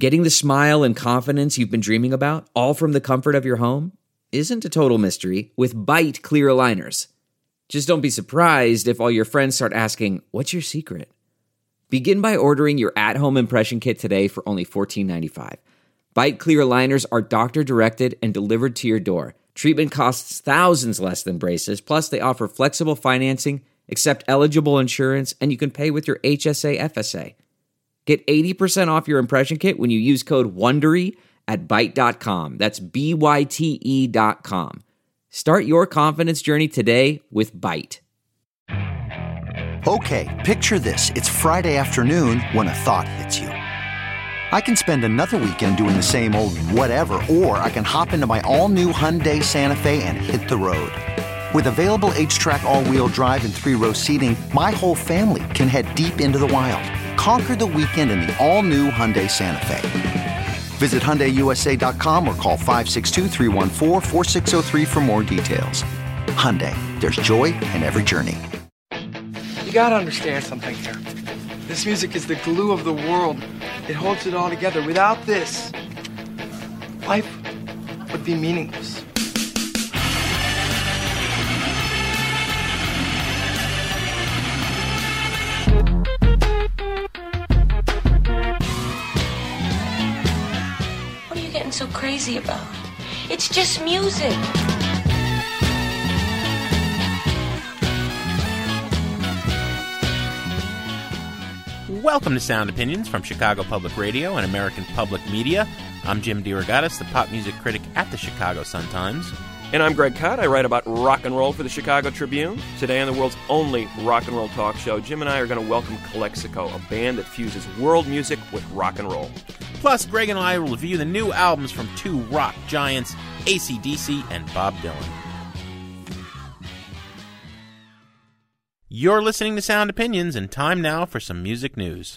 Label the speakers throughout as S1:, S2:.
S1: Getting the smile and confidence you've been dreaming about, all from the comfort of your home, isn't a total mystery with Byte clear aligners. Just don't be surprised if all your friends start asking, "What's your secret?" Begin by ordering your at-home impression kit today for only $14.95. Byte clear aligners are doctor-directed and delivered to your door. Treatment costs thousands less than braces, plus they offer flexible financing, accept eligible insurance, and you can pay with your HSA FSA. Get 80% off your impression kit when you use code WONDERY at Byte.com. That's BYTE.com. Start your confidence journey today with Byte.
S2: Okay, picture this. It's Friday afternoon when a thought hits you. I can spend another weekend doing the same old whatever, or I can hop into my all-new Hyundai Santa Fe and hit the road. With available H-Track all-wheel drive and 3-row seating, my whole family can head deep into the wild. Conquer the weekend in the all-new Hyundai Santa Fe. Visit HyundaiUSA.com or call 562-314-4603 for more details. Hyundai, there's joy in every journey.
S3: You gotta understand something here. This music is the glue of the world. It holds it all together. Without this, life would be meaningless.
S4: What are you getting so crazy about? It's just music.
S5: Welcome to Sound Opinions from Chicago Public Radio and American Public Media. I'm Jim DeRogatis, the pop music critic at the Chicago Sun-Times.
S6: And I'm Greg Kot. I write about rock and roll for the Chicago Tribune. Today on the world's only rock and roll talk show, Jim and I are going to welcome Calexico, a band that fuses world music with rock and roll.
S5: Plus, Greg and I will review the new albums from two rock giants, AC/DC and Bob Dylan. You're listening to Sound Opinions, and time now for some music news.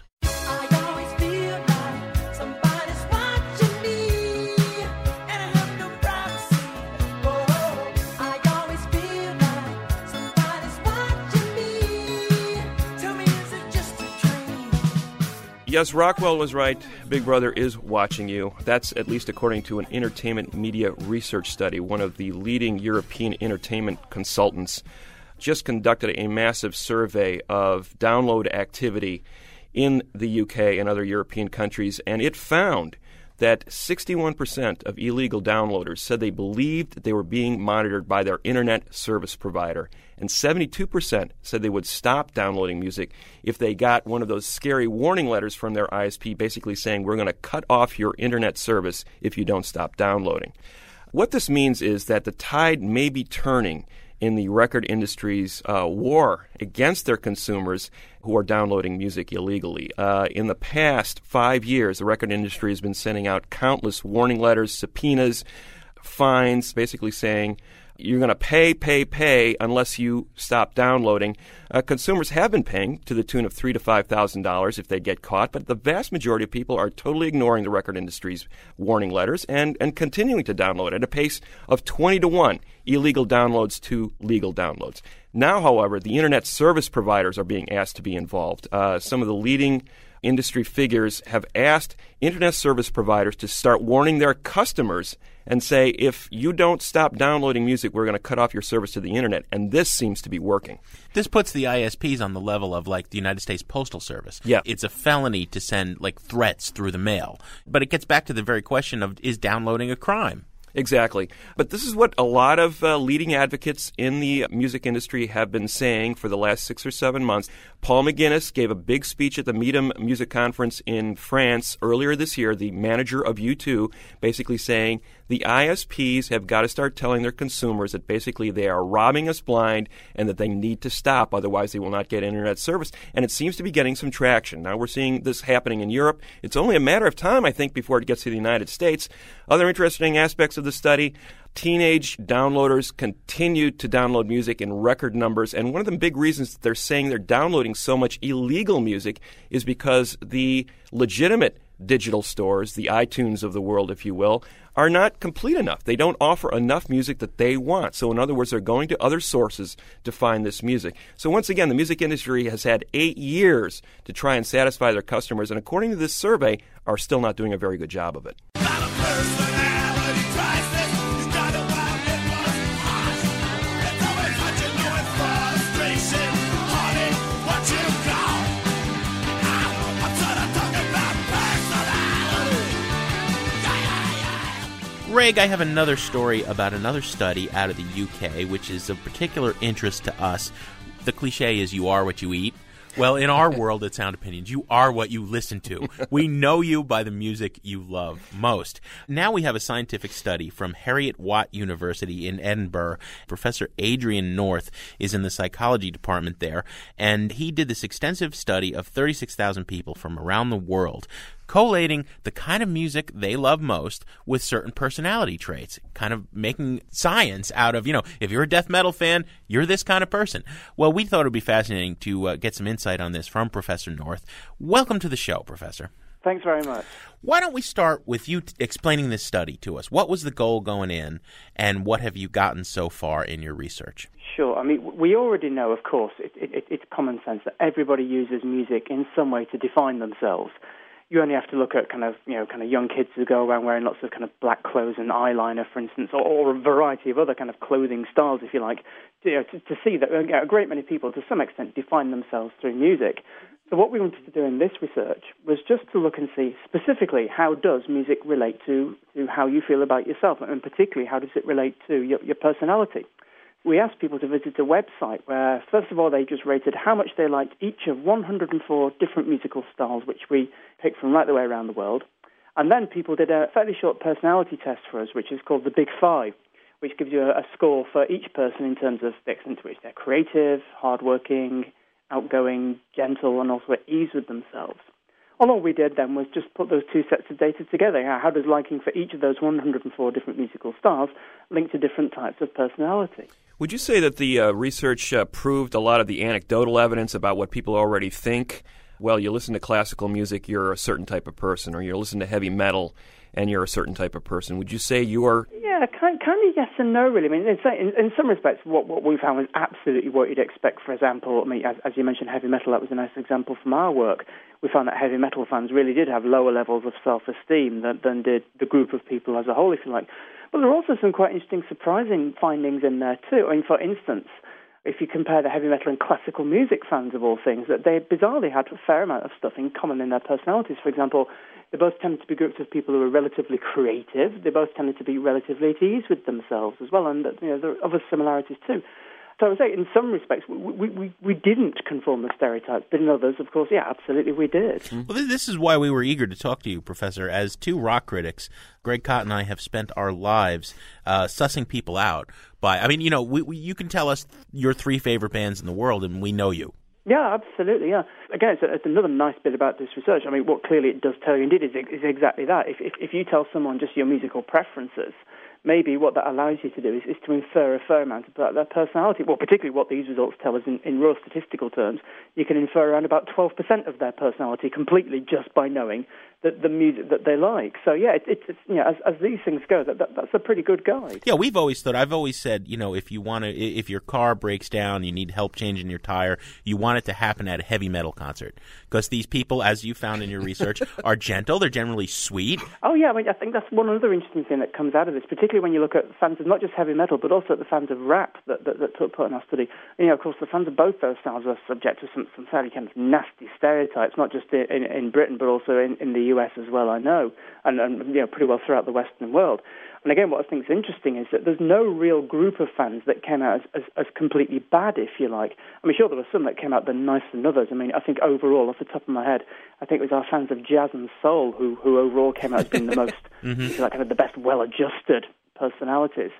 S6: Yes, Rockwell was right. Big Brother is watching you. That's at least according to an entertainment media research study. One of the leading European entertainment consultants just conducted a massive survey of download activity in the UK and other European countries, and it found that 61% of illegal downloaders said they believed that they were being monitored by their internet service provider, and 72% said they would stop downloading music if they got one of those scary warning letters from their ISP basically saying, "We're going to cut off your internet service if you don't stop downloading." What this means is that the tide may be turning in the record industry's war against their consumers who are downloading music illegally. In the past 5 years, the record industry has been sending out countless warning letters, subpoenas, fines, basically saying, you're going to pay unless you stop downloading. Consumers have been paying to the tune of $3,000 to $5,000 if they get caught, but the vast majority of people are totally ignoring the record industry's warning letters and continuing to download at a pace of 20 to 1, illegal downloads to legal downloads. Now, however, the internet service providers are being asked to be involved. Some of the leading industry figures have asked internet service providers to start warning their customers and say, if you don't stop downloading music, we're going to cut off your service to the internet. And this seems to be working.
S5: This puts the ISPs on the level of, like, the United States Postal Service.
S6: Yeah.
S5: It's a felony to send, like, threats through the mail. But it gets back to the very question of, is downloading a crime?
S6: Exactly. But this is what a lot of leading advocates in the music industry have been saying for the last 6 or 7 months. Paul McGuinness gave a big speech at the Meetum Music Conference in France earlier this year, the manager of U2, basically saying the ISPs have got to start telling their consumers that basically they are robbing us blind and that they need to stop, otherwise they will not get internet service. And it seems to be getting some traction. Now we're seeing this happening in Europe. It's only a matter of time, I think, before it gets to the United States. Other interesting aspects of the study: teenage downloaders continue to download music in record numbers, and one of the big reasons that they're saying they're downloading so much illegal music is because the legitimate digital stores, the iTunes of the world, if you will, are not complete enough. They don't offer enough music that they want. So in other words, they're going to other sources to find this music. So once again, the music industry has had 8 years to try and satisfy their customers, and according to this survey, are still not doing a very good job of it.
S5: Greg, I have another story about another study out of the UK, which is of particular interest to us. The cliche is you are what you eat. Well, in our world at Sound Opinions, you are what you listen to. We know you by the music you love most. Now we have a scientific study from Heriot-Watt University in Edinburgh. Professor Adrian North is in the psychology department there, and he did this extensive study of 36,000 people from around the world, collating the kind of music they love most with certain personality traits, kind of making science out of, if you're a death metal fan, you're this kind of person. Well, we thought it would be fascinating to get some insight on this from Professor North. Welcome to the show, Professor.
S7: Thanks very much.
S5: Why don't we start with you explaining this study to us? What was the goal going in, and what have you gotten so far in your research?
S7: Sure. I mean, we already know, of course, it's common sense that everybody uses music in some way to define themselves. You only have to look at kind of young kids who go around wearing lots of kind of black clothes and eyeliner, for instance, or a variety of other kind of clothing styles, if you like, to see that a great many people, to some extent, define themselves through music. So what we wanted to do in this research was just to look and see specifically how does music relate to how you feel about yourself, and particularly how does it relate to your personality. We asked people to visit a website where, first of all, they just rated how much they liked each of 104 different musical styles, which we picked from right the way around the world. And then people did a fairly short personality test for us, which is called the Big Five, which gives you a score for each person in terms of the extent to which they're creative, hardworking, outgoing, gentle, and also at ease with themselves. All we did then was just put those two sets of data together. How does liking for each of those 104 different musical styles link to different types of personality?
S6: Would you say that the research proved a lot of the anecdotal evidence about what people already think? Well, you listen to classical music, you're a certain type of person, or you listen to heavy metal, and you're a certain type of person. Would you say you are...
S7: Yeah, kind of yes and no, really. I mean, in some respects, what we found was absolutely what you'd expect. For example, I mean, as you mentioned, heavy metal, that was a nice example from our work. We found that heavy metal fans really did have lower levels of self-esteem than did the group of people as a whole, if you like. But there are also some quite interesting, surprising findings in there, too. I mean, for instance, if you compare the heavy metal and classical music fans of all things, that they bizarrely had a fair amount of stuff in common in their personalities. For example, they both tended to be groups of people who were relatively creative. They both tended to be relatively at ease with themselves as well, and there are other similarities too. So I would say, in some respects, we didn't conform the stereotypes, but in others, of course, yeah, absolutely we did.
S5: Well, this is why we were eager to talk to you, Professor. As two rock critics, Greg Kot and I have spent our lives sussing people out by, I mean, you can tell us your three favorite bands in the world, and we know you.
S7: Yeah, absolutely, yeah. Again, it's another nice bit about this research. I mean, what clearly it does tell you, indeed, is exactly that. If you tell someone just your musical preferences, maybe what that allows you to do is to infer a fair amount about their personality. Well, particularly what these results tell us in raw statistical terms, you can infer around about 12% of their personality completely just by knowing the music that they like. So, yeah, it's as these things go, that's a pretty good guide.
S5: Yeah, I've always said, if your car breaks down, you need help changing your tire, you want it to happen at a heavy metal concert. Because these people, as you found in your research, are gentle, they're generally sweet.
S7: Oh, yeah, I mean, I think that's one other interesting thing that comes out of this, particularly when you look at fans of not just heavy metal, but also the fans of rap that took part in our study. Of course, the fans of both those styles are subject to some fairly kind of nasty stereotypes, not just in Britain, but also in the US as well, I know, and pretty well throughout the Western world. And again, what I think is interesting is that there's no real group of fans that came out as completely bad, if you like. I mean, sure, there were some that came out nicer than others. I mean, I think overall, off the top of my head, I think it was our fans of jazz and soul who overall came out as being the most, if you like, kind of the best well-adjusted personalities.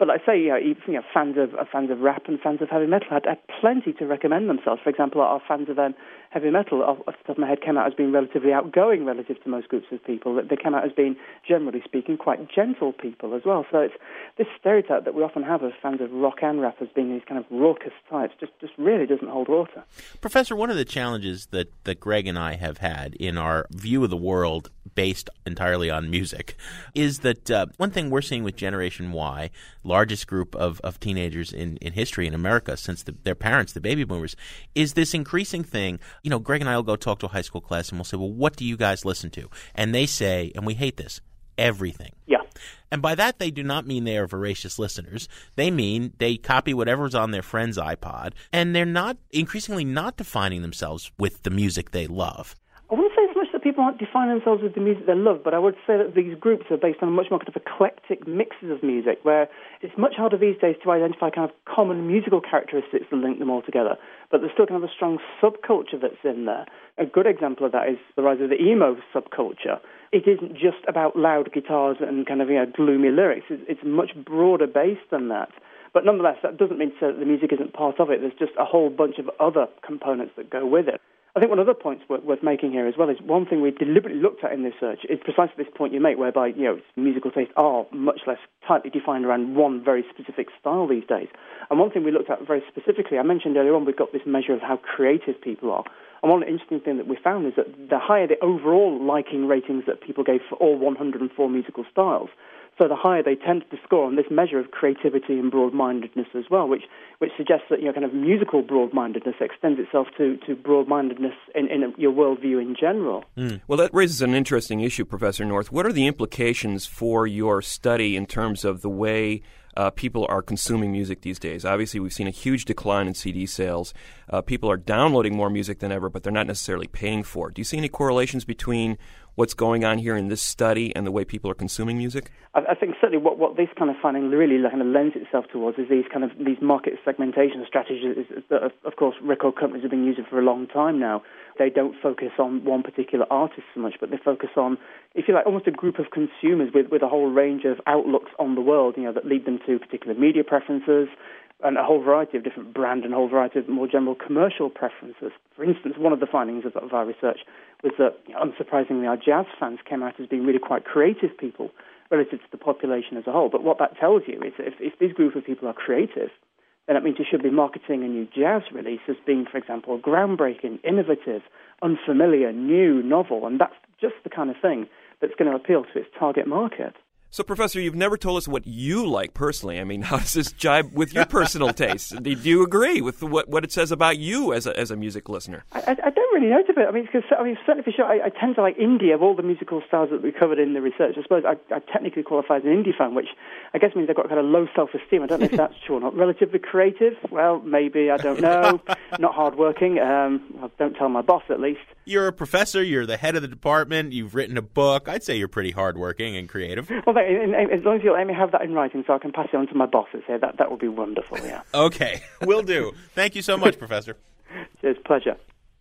S7: But like I say, fans of rap and fans of heavy metal had plenty to recommend themselves. For example, our fans of heavy metal, off the top of my head, came out as being relatively outgoing relative to most groups of people. They came out as being, generally speaking, quite gentle people as well. So it's this stereotype that we often have of fans of rock and rap as being these kind of raucous types just really doesn't hold water.
S5: Professor, one of the challenges that Greg and I have had in our view of the world based entirely on music is that one thing we're seeing with Generation Y, largest group of teenagers in history in America since their parents, the baby boomers, is this increasing thing. You know, Greg and I will go talk to a high school class and we'll say, well, what do you guys listen to? And they say, and we hate this, everything.
S7: Yeah.
S5: And by that, they do not mean they are voracious listeners. They mean they copy whatever's on their friend's iPod, and they're increasingly not defining themselves with the music they love.
S7: I wouldn't say so much that people aren't defining themselves with the music they love, but I would say that these groups are based on much more kind of eclectic mixes of music, where it's much harder these days to identify kind of common musical characteristics that link them all together, but there's still kind of a strong subculture that's in there. A good example of that is the rise of the emo subculture. It isn't just about loud guitars and kind of gloomy lyrics. It's much broader based than that. But nonetheless, that doesn't mean to say that the music isn't part of it. There's just a whole bunch of other components that go with it. I think one of the points worth making here as well is one thing we deliberately looked at in this search is precisely this point you make, whereby musical tastes are much less tightly defined around one very specific style these days. And one thing we looked at very specifically, I mentioned earlier on, we've got this measure of how creative people are. And one interesting thing that we found is that the higher the overall liking ratings that people gave for all 104 musical styles, so the higher they tend to score on this measure of creativity and broad-mindedness as well, which suggests that kind of musical broad-mindedness extends itself to broad-mindedness in your worldview in general.
S6: Well, that raises an interesting issue, Professor North. What are the implications for your study in terms of the way people are consuming music these days? Obviously, we've seen a huge decline in CD sales. People are downloading more music than ever, but they're not necessarily paying for it. Do you see any correlations between what's going on here in this study and the way people are consuming music?
S7: I think certainly what this kind of finding really kind of lends itself towards is these market segmentation strategies that, of course, record companies have been using for a long time now. They don't focus on one particular artist so much, but they focus on, if you like, almost a group of consumers with a whole range of outlooks on the world, that lead them to particular media preferences and a whole variety of different brand and a whole variety of more general commercial preferences. For instance, one of the findings of our research was that, unsurprisingly, our jazz fans came out as being really quite creative people relative to the population as a whole. But what that tells you is that if this group of people are creative, then that means you should be marketing a new jazz release as being, for example, groundbreaking, innovative, unfamiliar, new, novel, and that's just the kind of thing that's going to appeal to its target market.
S6: So, Professor, you've never told us what you like personally. I mean, how does this jibe with your personal tastes? Do you agree with what it says about you as a music listener?
S7: I don't really know to it. I mean, certainly for sure, I tend to like indie of all the musical styles that we covered in the research. I suppose I technically qualify as an indie fan, which I guess means I've got kind of low self-esteem. I don't know if that's true or not. Relatively creative? Well, maybe. I don't know. Not hardworking. Don't tell my boss, at least.
S5: You're a professor. You're the head of the department. You've written a book. I'd say you're pretty hardworking and creative.
S7: Well, as long as you'll let me have that in writing so I can pass it on to my boss and say that would be wonderful, yeah.
S5: Okay, will do. Thank you so much, Professor.
S7: Cheers, pleasure.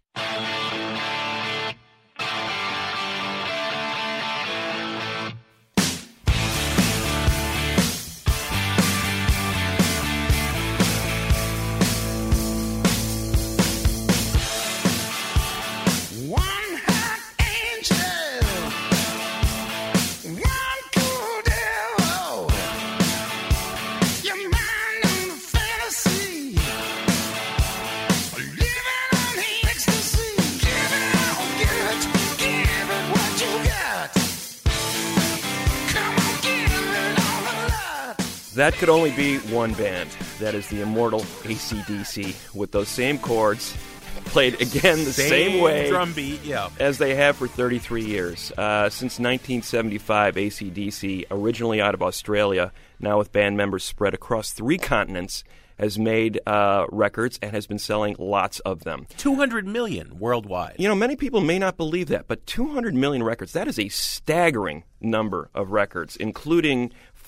S6: That could only be one band. That is the immortal AC/DC, with those same chords, played again the same way
S5: drum beat,
S6: as they have for 33 years. Since 1975, AC/DC, originally out of Australia, now with band members spread across 3 continents, has made records and has been selling lots of them.
S5: 200 million worldwide.
S6: Many people may not believe that, but 200 million records, that is a staggering number of records, including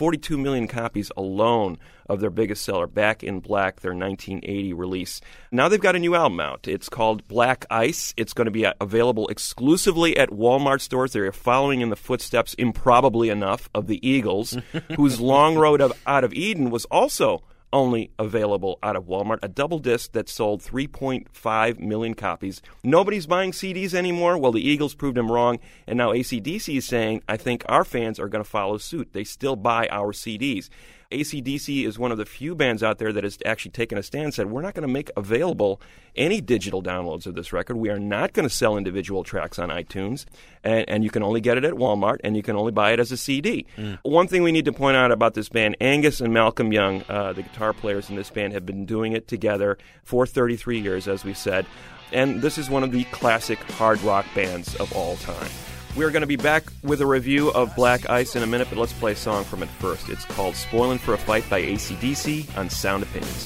S6: 42 million copies alone of their biggest seller, Back in Black, their 1980 release. Now they've got a new album out. It's called Black Ice. It's going to be available exclusively at Walmart stores. They're following in the footsteps, improbably enough, of the Eagles, whose Long Road Out of Eden was also only available out of Walmart, a double disc that sold 3.5 million copies. Nobody's buying CDs anymore. Well, the Eagles proved them wrong, and now AC/DC is saying, I think our fans are going to follow suit. They still buy our CDs. AC/DC is one of the few bands out there that has actually taken a stand and said, we're not going to make available any digital downloads of this record. We are not going to sell individual tracks on iTunes, and you can only get it at Walmart, and you can only buy it as a CD. One thing we need to point out about this band, Angus and Malcolm Young, the guitar players in this band, have been doing it together for 33 years, as we said, and this is one of the classic hard rock bands of all time. We're going to be back with a review of Black Ice in a minute, but let's play a song from it first. It's called Spoilin' for a Fight by AC/DC on Sound Opinions.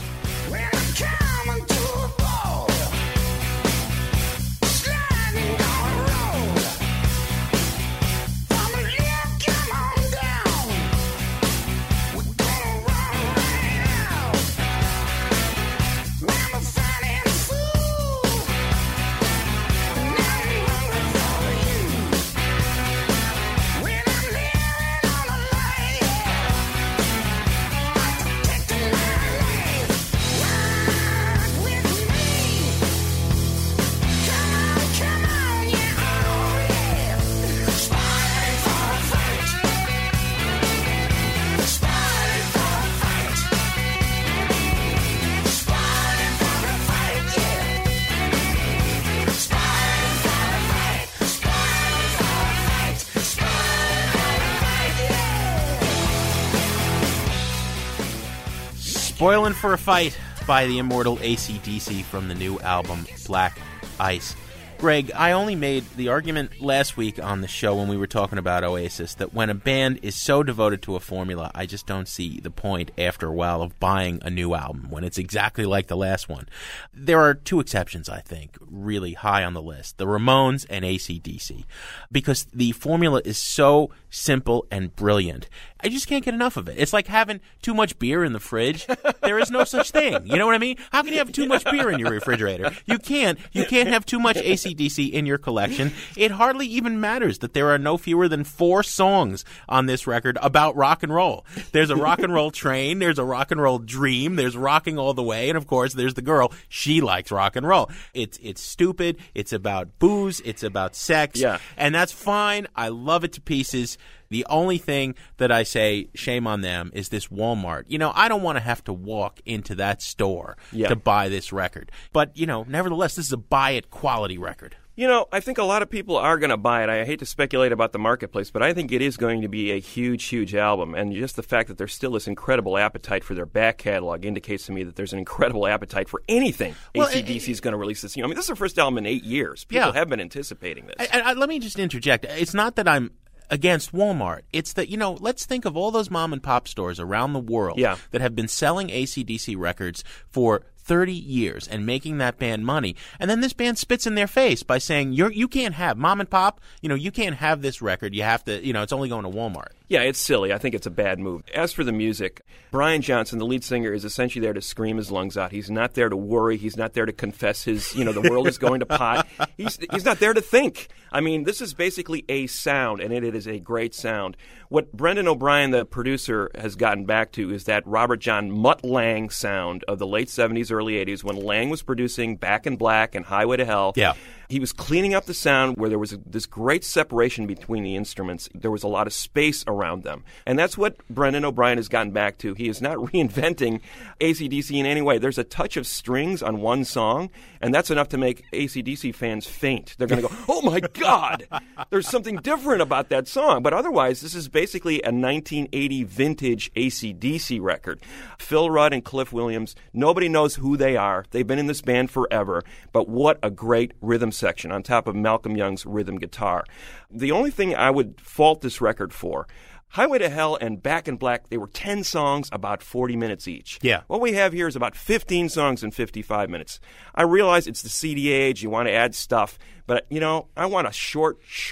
S5: Spoilin' for a Fight by the immortal AC/DC from the new album Black Ice. Greg, I only made the argument last week on the show when we were talking about Oasis that when a band is so devoted to a formula, I just don't see the point after a while of buying a new album when it's exactly like the last one. There are two exceptions, I think, really high on the list, the Ramones and AC/DC, because the formula is so simple and brilliant. I just can't get enough of it. It's like having too much beer in the fridge. There is no such thing. You know what I mean? How can you have too much beer in your refrigerator? You can't. You can't have too much AC/DC in your collection. It hardly even matters that there are no fewer than 4 songs on this record about rock and roll. There's a rock and roll train. There's a rock and roll dream. There's rocking all the way. And, of course, there's the girl. She likes rock and roll. It's stupid. It's about booze. It's about sex.
S6: Yeah.
S5: And that's fine. I love it to pieces. The only thing that I say, shame on them, is this Walmart. You know, I don't want to have to walk into that store to buy this record. But, you know, nevertheless, this is a buy-it quality record.
S6: You know, I think a lot of people are going to buy it. I hate to speculate about the marketplace, but I think it is going to be a huge, huge album. And just the fact that there's still this incredible appetite for their back catalog indicates to me that there's an incredible appetite for anything AC/DC is going to release this year. I mean, this is their first album in 8 years. People have been anticipating this.
S5: Let me just interject. It's not that I'm against Walmart. It's that, you know, let's think of all those mom and pop stores around the world that have been selling AC/DC records for 30 years and making that band money. And then this band spits in their face by saying, you can't have, mom and pop, you know, you can't have this record. You have to, you know, it's only going to Walmart.
S6: Yeah, it's silly. I think it's a bad move. As for the music, Brian Johnson, the lead singer, is essentially there to scream his lungs out. He's not there to worry. He's not there to confess his, you know, the world is going to pot. He's not there to think. I mean, this is basically a sound, and it is a great sound. What Brendan O'Brien, the producer, has gotten back to is that Robert John Mutt Lange sound of the late 70s, early 80s, when Lange was producing Back in Black and Highway to Hell.
S5: Yeah.
S6: He was cleaning up the sound where there was this great separation between the instruments. There was a lot of space around them. And that's what Brendan O'Brien has gotten back to. He is not reinventing AC/DC in any way. There's a touch of strings on one song, and that's enough to make AC/DC fans faint. They're going to go, oh my God, there's something different about that song. But otherwise, this is basically a 1980 vintage AC/DC record. Phil Rudd and Cliff Williams, nobody knows who they are. They've been in this band forever. But what a great rhythm section on top of Malcolm Young's rhythm guitar. The only thing I would fault this record for, Highway to Hell and Back in Black, they were 10 songs, about 40 minutes each.
S5: Yeah.
S6: What we have here is about 15 songs in 55 minutes. I realize it's the CD age, you want to add stuff, but, you know, I want a short, sharp,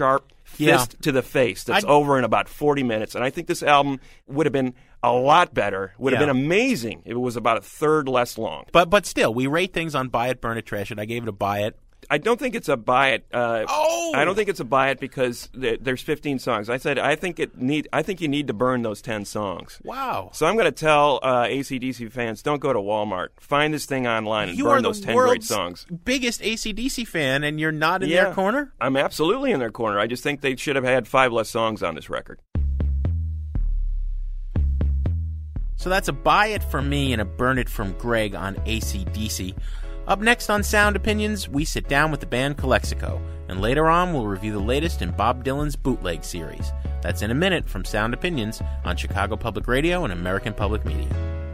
S6: fist to the face that's over in about 40 minutes. And I think this album would have been a lot better, would have been amazing if it was about a third less long.
S5: But still, we rate things on buy it, burn it, trash it. I gave it a buy it.
S6: I don't think it's a buy it. I don't think it's a buy it because there's 15 songs. I think you need to burn those 10 songs.
S5: Wow.
S6: So I'm going to tell AC/DC fans, don't go to Walmart. Find this thing online and burn those 10 great songs.
S5: You are the biggest AC/DC fan, and you're not in their corner?
S6: I'm absolutely in their corner. I just think they should have had 5 less songs on this record.
S5: So that's a buy it from me and a burn it from Greg on AC/DC. Up next on Sound Opinions, we sit down with the band Calexico, and later on we'll review the latest in Bob Dylan's bootleg series. That's in a minute from Sound Opinions on Chicago Public Radio and American Public Media.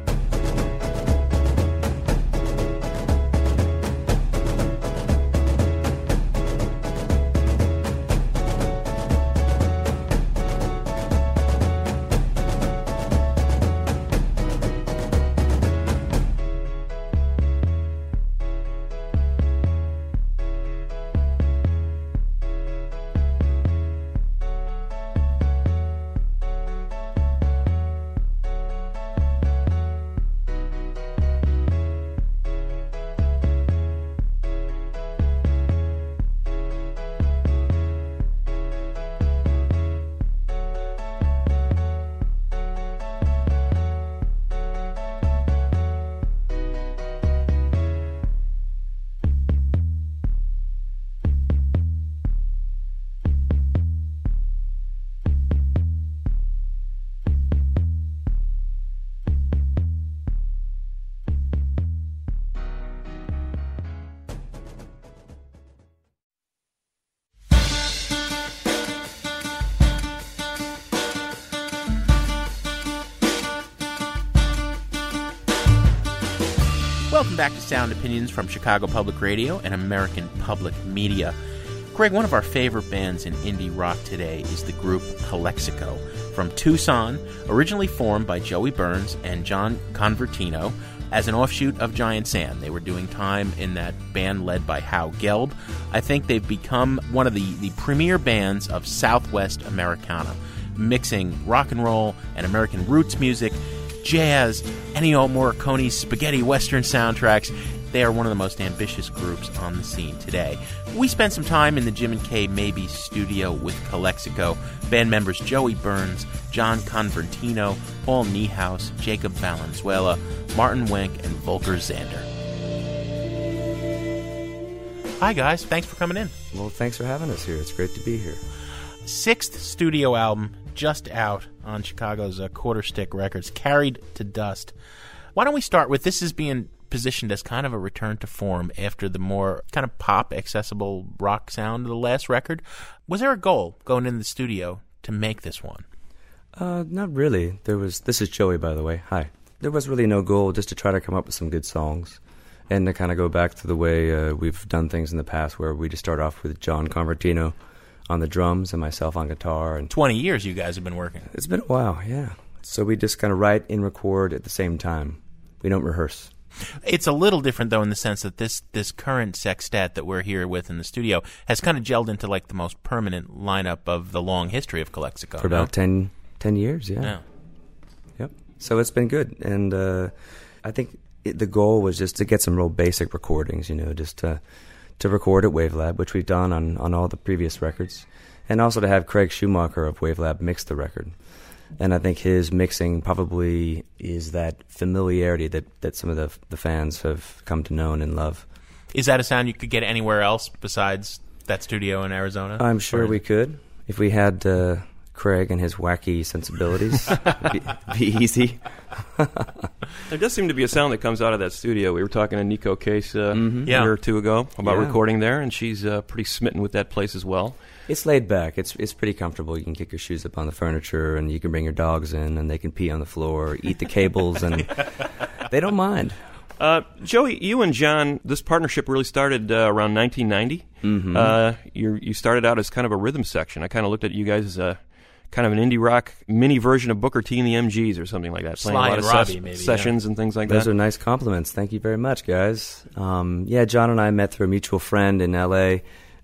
S5: Welcome back to Sound Opinions from Chicago Public Radio and American Public Media. Greg, one of our favorite bands in indie rock today is the group Calexico from Tucson, originally formed by Joey Burns and John Convertino as an offshoot of Giant Sand. They were doing time in that band led by Hal Gelb. I think they've become one of the premier bands of Southwest Americana, mixing rock and roll and American roots music, jazz, Ennio Morricone's spaghetti western soundtracks. They are one of the most ambitious groups on the scene today. We spent some time in the Jim and Kay Mabie studio with Calexico, band members Joey Burns, John Convertino, Paul Niehaus, Jacob Valenzuela, Martin Wenck, and Volker Zander. Hi guys, thanks for coming in.
S8: Well, thanks for having us here. It's great to be here.
S5: 6th studio album just out on Chicago's Quarter Stick Records, Carried to Dust. Why don't we start with, this is being positioned as kind of a return to form after the more kind of pop, accessible rock sound of the last record. Was there a goal going into the studio to make this one?
S8: Not really. This is Joey, by the way. Hi. There was really no goal, just to try to come up with some good songs and to kind of go back to the way we've done things in the past, where we just start off with John Convertino on the drums and myself on guitar. And
S5: 20 years you guys have been working.
S8: It's been a while, yeah. So we just kind of write and record at the same time. We don't rehearse.
S5: It's a little different, though, in the sense that this current sextet that we're here with in the studio has kind of gelled into like the most permanent lineup of the long history of Calexico.
S8: For about 10 years, yeah. Yep. So it's been good. And I think the goal was just to get some real basic recordings, just to record at Wavelab, which we've done on all the previous records, and also to have Craig Schumacher of Wavelab mix the record. And I think his mixing probably is that familiarity that some of the fans have come to know and love.
S5: Is that a sound you could get anywhere else besides that studio in Arizona?
S8: I'm sure we could. If we had Craig and his wacky sensibilities, it'd be easy.
S6: There does seem to be a sound that comes out of that studio. We were talking to Nico Case a year or two ago about recording there, and she's pretty smitten with that place as well.
S8: It's laid back. It's pretty comfortable. You can kick your shoes up on the furniture, and you can bring your dogs in, and they can pee on the floor, eat the cables, and they don't mind.
S6: Joey, you and John, this partnership really started around 1990. Mm-hmm. You started out as kind of a rhythm section. I kind of looked at you guys as a kind of an indie rock mini version of Booker T and the MGs or something like that.
S5: Sly playing a lot of
S6: sessions and things like
S8: Those
S6: that.
S8: Those are nice compliments. Thank you very much, guys. John and I met through a mutual friend in L.A.,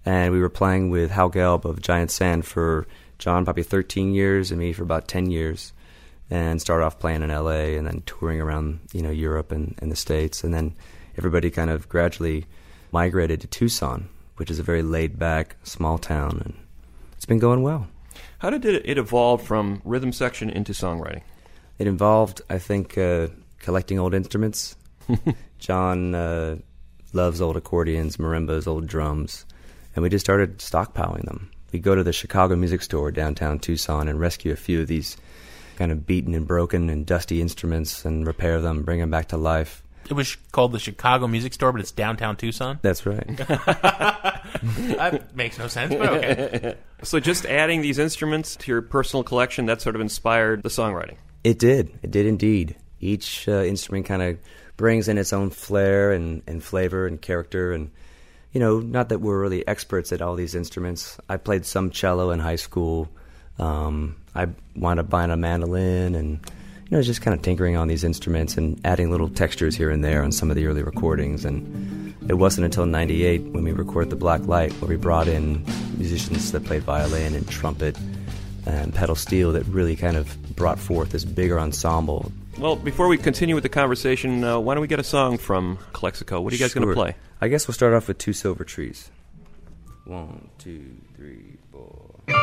S8: And we were playing with Hal Gelb of Giant Sand for John probably 13 years and me for about 10 years. And started off playing in L.A. and then touring around, Europe and the States. And then everybody kind of gradually migrated to Tucson, which is a very laid-back, small town. And it's been going well.
S6: How did it evolve from rhythm section into songwriting?
S8: It involved, I think, collecting old instruments. John loves old accordions, marimbas, old drums. And we just started stockpiling them. We'd go to the Chicago Music Store downtown Tucson and rescue a few of these kind of beaten and broken and dusty instruments and repair them, bring them back to life.
S5: It was called the Chicago Music Store, but it's downtown Tucson?
S8: That's right.
S5: That makes no sense, but okay.
S6: So just adding these instruments to your personal collection, that sort of inspired the songwriting?
S8: It did. It did indeed. Each instrument kind of brings in its own flair and flavor and character. And, not that we're really experts at all these instruments. I played some cello in high school. I wound up buying a mandolin and, just kind of tinkering on these instruments and adding little textures here and there on some of the early recordings. And it wasn't until 98 when we recorded The Black Light where we brought in musicians that played violin and trumpet and pedal steel that really kind of brought forth this bigger ensemble.
S6: Well, before we continue with the conversation, why don't we get a song from Calexico? What are you guys going to play?
S8: I guess we'll start off with Two Silver Trees. 1, 2, 3, 4.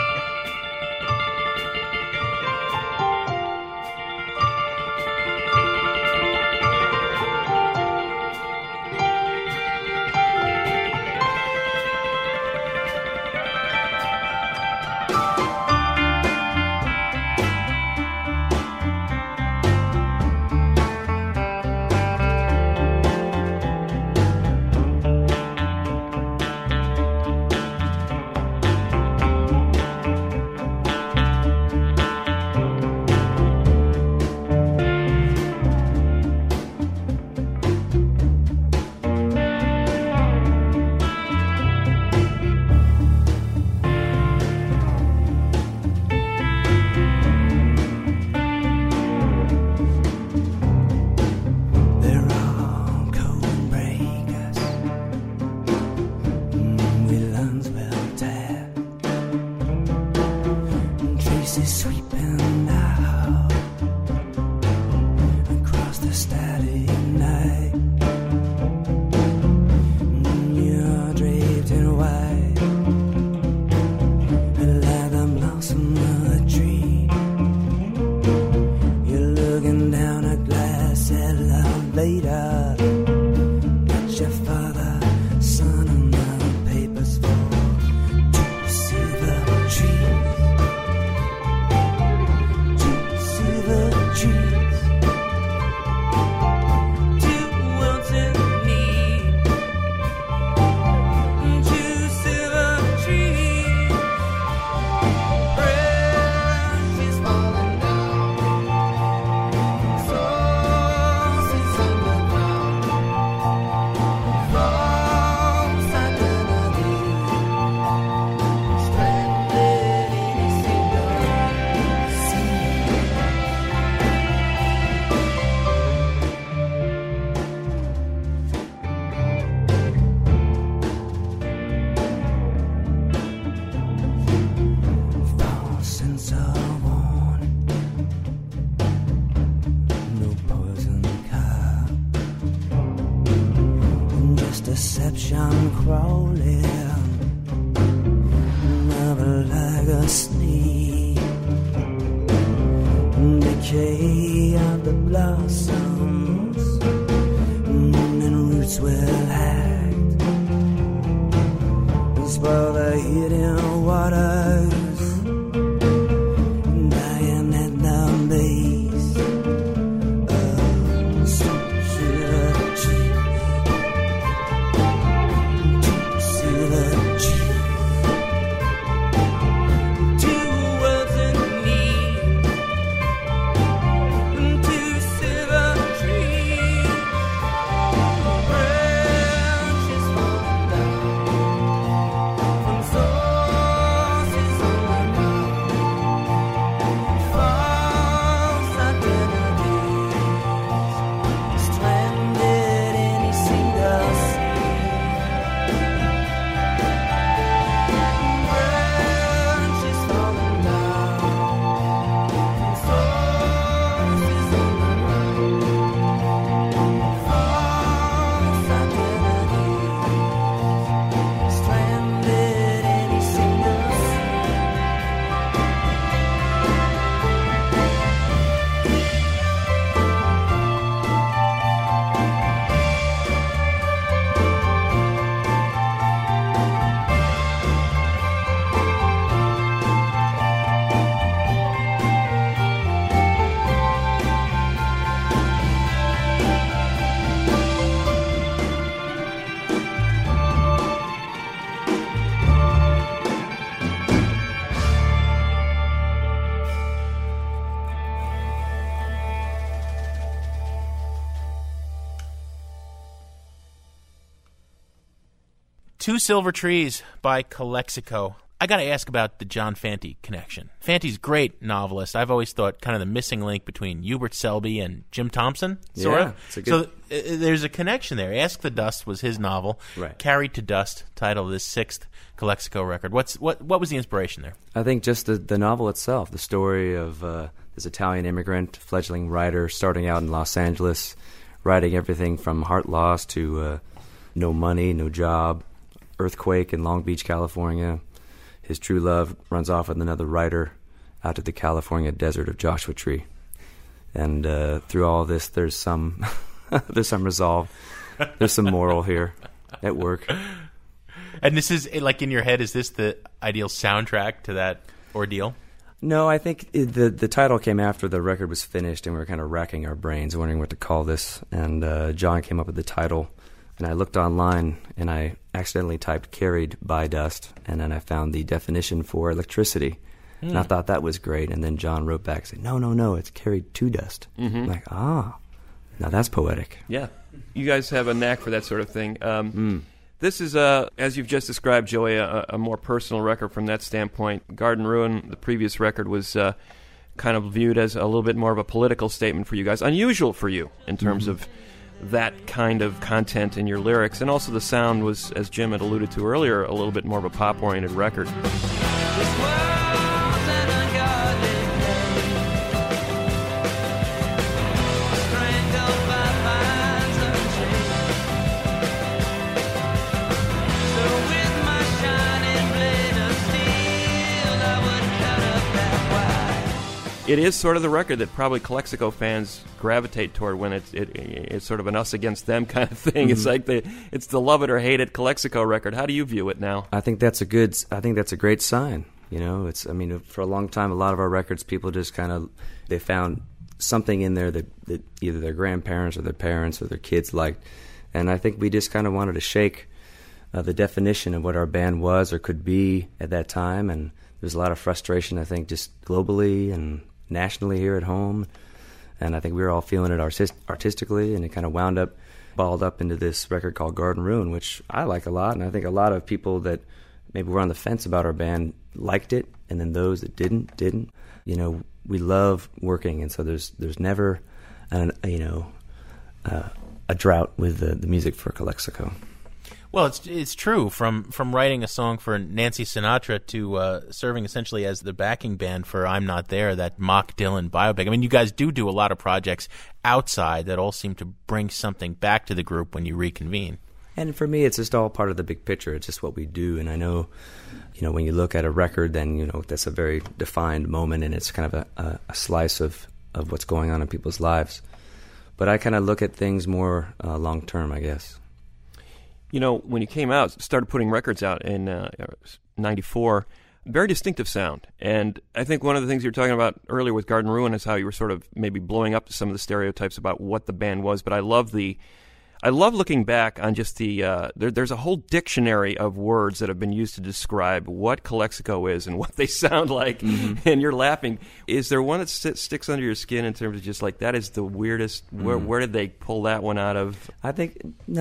S9: deception crawling never like a snake. Decay of the blossoms and roots will act and spoil the hidden waters, dying at the base of silver trees. Silver trees, two worlds in me, two silver trees, branches falling down from so
S5: Two Silver Trees by Calexico. I got to ask about the John Fante connection. Fante's a great novelist. I've always thought kind of the missing link between Hubert Selby and Jim Thompson, sort of.
S8: It's a good...
S5: So there's a connection there. Ask the Dust was his novel.
S8: Right.
S5: Carried to Dust, title of this sixth Calexico record. What was the inspiration there?
S8: I think just the novel itself, the story of this Italian immigrant, fledgling writer, starting out in Los Angeles, writing everything from Heart Lost to No Money, No Job, Earthquake in Long Beach, California. His true love runs off with another writer out to the California desert of Joshua Tree. And through all of this, there's some there's some resolve. There's some moral here at work.
S5: And this is, like, in your head, is this the ideal soundtrack to that ordeal?
S8: No, I think the title came after the record was finished, and we were kind of racking our brains, wondering what to call this. And John came up with the title, and I looked online, and I accidentally typed "carried by dust," and then I found the definition for electricity. And I thought that was great. And then John wrote back and said, no, it's carried to dust.
S6: Mm-hmm.
S8: I'm like, now that's poetic.
S6: Yeah. You guys have a knack for that sort of thing. This is, as you've just described, Joey, a more personal record from that standpoint. Garden Ruin, the previous record, was kind of viewed as a little bit more of a political statement for you guys. Unusual for you in terms of that kind of content in your lyrics. And also the sound was, as Jim had alluded to earlier, a little bit more of a pop-oriented record. It is sort of the record that probably Calexico fans gravitate toward when it's sort of an us against them kind of thing. It's like it's the love it or hate it Calexico record. How do you view it now?
S8: I think that's a great sign. You know, for a long time, a lot of our records, people just they found something in there that either their grandparents or their parents or their kids liked, and I think we just kind of wanted to shake the definition of what our band was or could be at that time, and there's a lot of frustration, I think, just globally and nationally here at home, and I think we were all feeling it artistically, and it kind of balled up into this record called Garden Ruin, which I like a lot, and I think a lot of people that maybe were on the fence about our band liked it, and then those that didn't. You know, we love working, and so there's never a drought with the music for Calexico.
S5: Well, it's true. From writing a song for Nancy Sinatra to serving essentially as the backing band for I'm Not There, that mock Dylan biopic. I mean, you guys do a lot of projects outside that all seem to bring something back to the group when you reconvene.
S8: And for me, it's just all part of the big picture. It's just what we do. And I know, when you look at a record, then, that's a very defined moment, and it's kind of a slice of what's going on in people's lives. But I kind of look at things more long-term, I guess.
S6: When you came out, started putting records out in 94, very distinctive sound. And I think one of the things you were talking about earlier with Garden Ruin is how you were sort of maybe blowing up some of the stereotypes about what the band was. But I love looking back on just there's a whole dictionary of words that have been used to describe what Calexico is and what they sound like, and you're laughing. Is there one that sticks under your skin in terms of just like, that is the weirdest, where did they pull that one out of?
S8: I think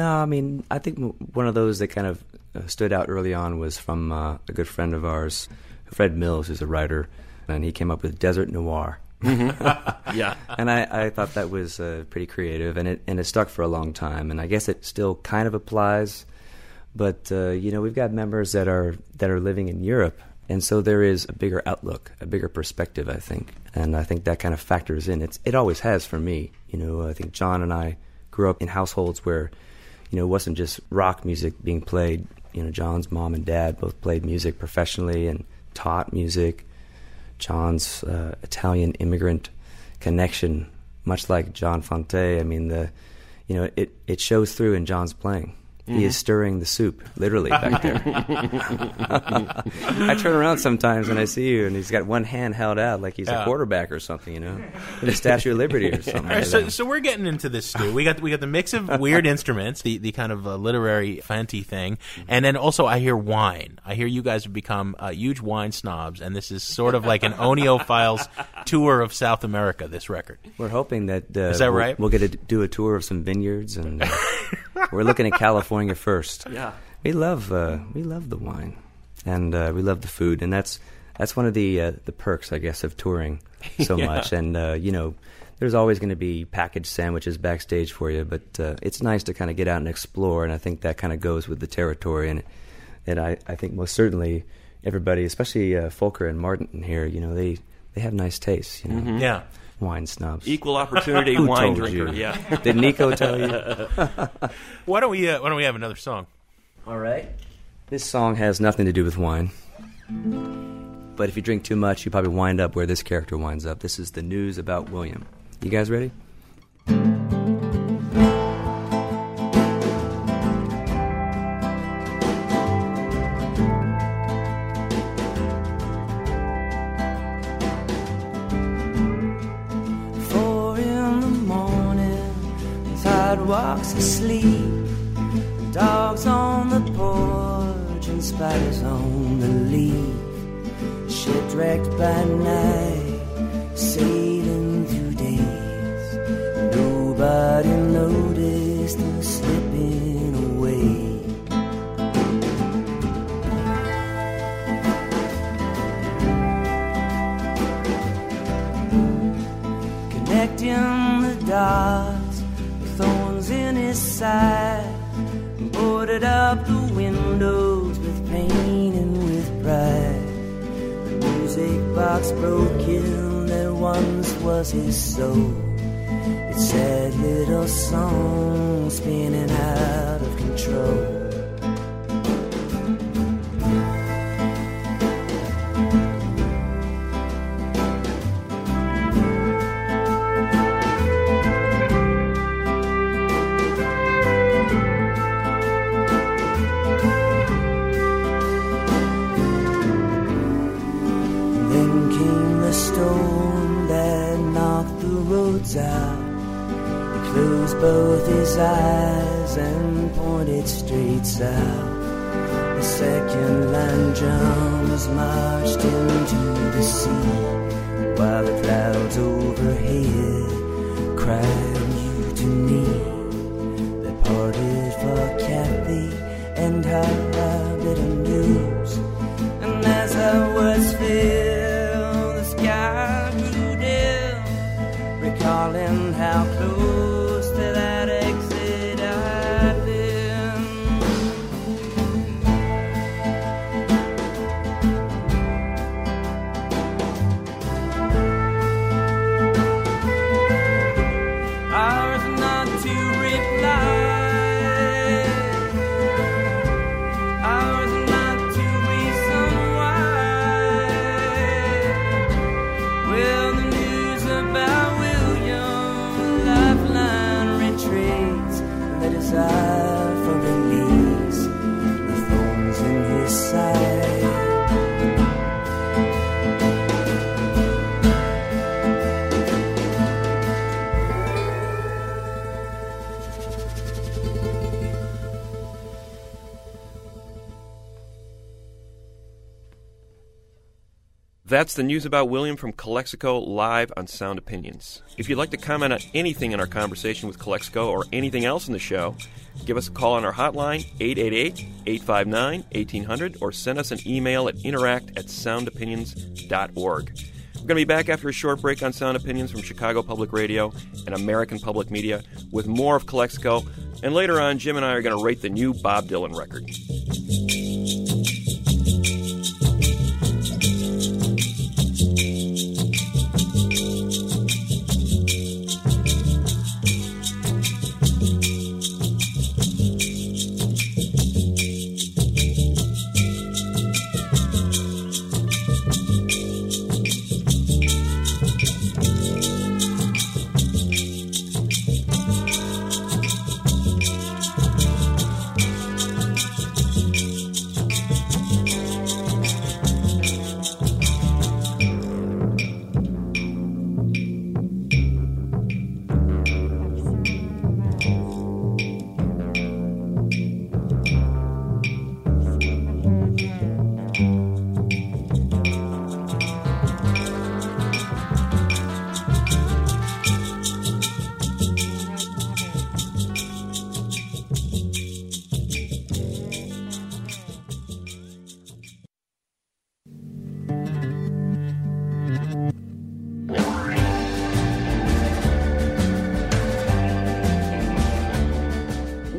S8: one of those that kind of stood out early on was from a good friend of ours, Fred Mills, who's a writer, and he came up with Desert Noir.
S6: Yeah,
S8: and I thought that was pretty creative, and it stuck for a long time, and I guess it still kind of applies. But we've got members that are living in Europe, and so there is a bigger outlook, a bigger perspective, I think, and I think that kind of factors in. It always has for me. I think John and I grew up in households where it wasn't just rock music being played. John's mom and dad both played music professionally and taught music. John's Italian immigrant connection, much like John Fante. I mean, it shows through in John's playing. He is stirring the soup, literally, back there. I turn around sometimes and I see you, and he's got one hand held out like he's a quarterback or something, with a Statue of Liberty or something.
S5: All right, so we're getting into this, Stu. We got the mix of weird instruments, the kind of literary Fante thing, and then also I hear wine. I hear you guys have become huge wine snobs, and this is sort of like an Oneophiles tour of South America, this record.
S8: We're hoping that
S5: is that right?
S8: We'll get to do a tour of some vineyards, and we're looking at California first.
S6: Yeah.
S8: We love the wine, and we love the food, and that's one of the perks, I guess, of touring so much. And there's always going to be packaged sandwiches backstage for you, but it's nice to kind of get out and explore, and I think that kind of goes with the territory. And I think most certainly everybody, especially Volker and Martin here, they have nice tastes.
S6: Mm-hmm.
S5: Yeah.
S8: Wine snobs.
S6: Equal opportunity wine drinker.
S8: You?
S6: Yeah.
S8: Did Nico tell you?
S5: Why don't we have another song?
S8: All right. This song has nothing to do with wine. But if you drink too much, you probably wind up where this character winds up. This is The News About William. You guys ready?
S9: Walks asleep, dogs on the porch and spiders on the leaf. Shipwrecked by night, sailing through days. Nobody noticed them slipping away. Connecting the dots, thorns in his side, boarded up the windows with pain and with pride. The music box broken that once was his soul. Its sad little song spinning out of control. Out. He closed both his eyes and pointed straight south. The second line drums marched into the sea, while the clouds overhead cried mutiny. They parted for Kathy and her bitter news, and as her words fell, the sky grew dim, recalling how close to that exit I'd been. Ours not to reply, ours not to reason why. Well, the news about the desire for release, the thorns in his side.
S6: That's the news about William from Calexico live on Sound Opinions. If you'd like to comment on anything in our conversation with Calexico or anything else in the show, give us a call on our hotline, 888-859-1800, or send us an email at interact@soundopinions.org. We're going to be back after a short break on Sound Opinions from Chicago Public Radio and American Public Media with more of Calexico, and later on, Jim and I are going to rate the new Bob Dylan record.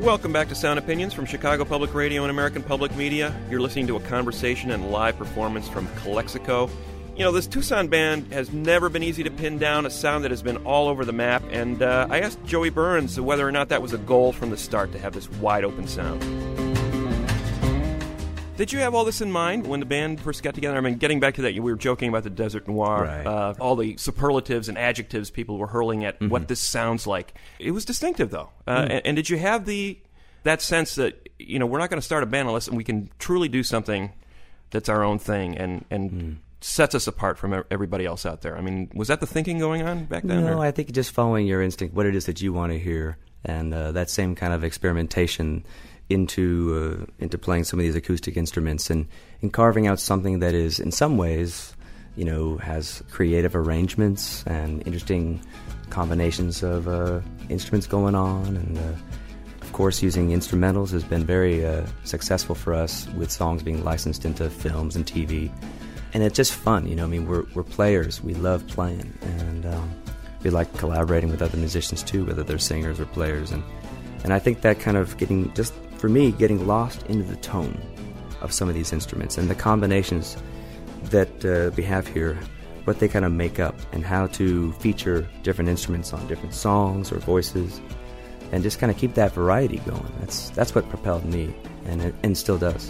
S6: Welcome back to Sound Opinions from Chicago Public Radio and American Public Media. You're listening to a conversation and live performance from Calexico. You know, this Tucson band has never been easy to pin down, a sound that has been all over the map, and I asked Joey Burns whether or not that was a goal from the start to have this wide-open sound. Did you have all this in mind when the band first got together? I mean, getting back to that, we were joking about the Desert Noir,
S8: right.
S6: All the superlatives and adjectives people were hurling at what this sounds like. It was distinctive, though. And did you have that sense that, you know, we're not going to start a band unless we can truly do something that's our own thing and sets us apart from everybody else out there? I mean, was that the thinking going on back then?
S8: No, I think just following your instinct, what it is that you want to hear, and that same kind of experimentation into playing some of these acoustic instruments and carving out something that is, in some ways, you know, has creative arrangements and interesting combinations of instruments going on. And, of course, using instrumentals has been very successful for us, with songs being licensed into films and TV. And it's just fun, you know. I mean, we're players. We love playing. And we like collaborating with other musicians, too, whether they're singers or players. And I think that kind of getting lost into the tone of some of these instruments and the combinations that we have here, what they kind of make up, and how to feature different instruments on different songs or voices, and just kind of keep that variety going. That's what propelled me, and still does.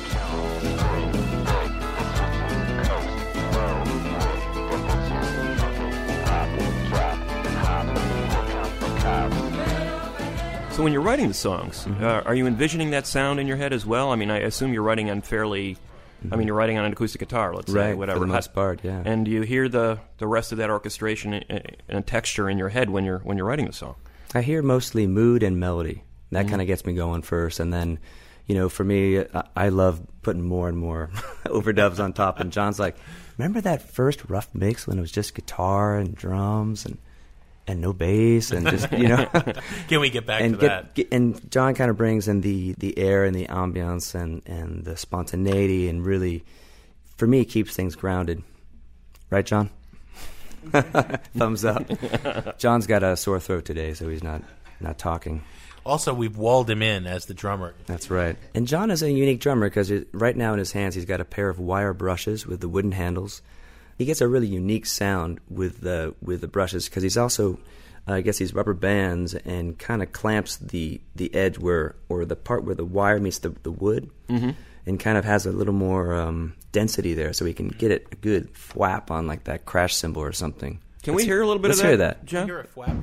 S6: So when you're writing the songs, are you envisioning that sound in your head as well? I mean, I assume you're writing on you're writing on an acoustic guitar, let's say, whatever.
S8: For the most part, yeah.
S6: And do you hear the rest of that orchestration and texture in your head when you're writing the song?
S8: I hear mostly mood and melody. That kind of gets me going first, and then, you know, for me, I love putting more and more overdubs on top. And John's like, remember that first rough mix when it was just guitar and drums and no bass and just, you know.
S5: Can we get back to that?
S8: And John kind of brings in the air and the ambiance and the spontaneity, and really, for me, keeps things grounded. Right, John? Thumbs up. John's got a sore throat today, so he's not talking.
S5: Also, we've walled him in as the drummer.
S8: That's right. And John is a unique drummer because right now in his hands he's got a pair of wire brushes with the wooden handles. He gets a really unique sound with the brushes because he's also gets these rubber bands and kind of clamps the edge or the part where the wire meets the wood, and kind of has a little more density there, so he can get it a good thwap on like that crash cymbal or something.
S6: Can we hear a little bit of that?
S8: Let's hear that,
S6: John?
S5: Hear a thwap.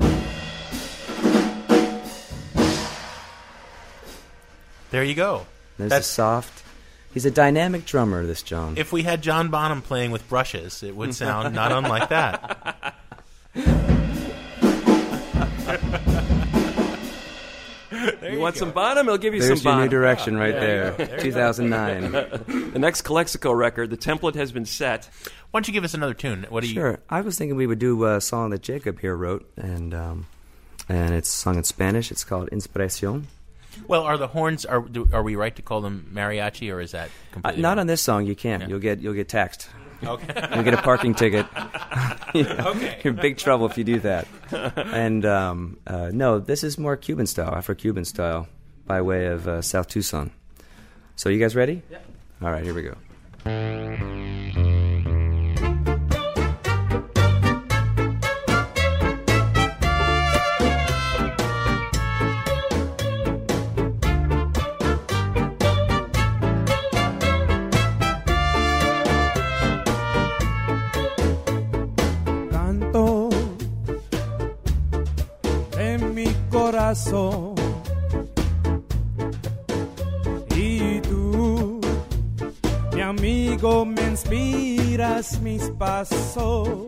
S5: There you go.
S8: That's soft. He's a dynamic drummer, this John.
S5: If we had John Bonham playing with brushes, it would sound not unlike that.
S6: You want some Bonham? He'll give you
S8: There's
S6: some Bonham.
S8: There's your new direction right there. 2009.
S6: The next Calexico record, the template has been set.
S5: Why don't you give us another tune?
S8: Sure. I was thinking we would do a song that Jacob here wrote, and it's sung in Spanish. It's called Inspiración.
S5: Well, are the horns? Are we right to call them mariachi, or is that completely
S8: not
S5: wrong?
S8: on this song? You can't.
S5: Yeah.
S8: You'll get taxed.
S5: Okay.
S8: You'll get a parking ticket.
S5: Okay.
S8: You're in big trouble if you do that. And no, this is more Cuban style, Afro-Cuban style, by way of South Tucson. So you guys ready? Yeah. All right, here we go.
S10: Y tú, mi amigo, me inspiras mis pasos.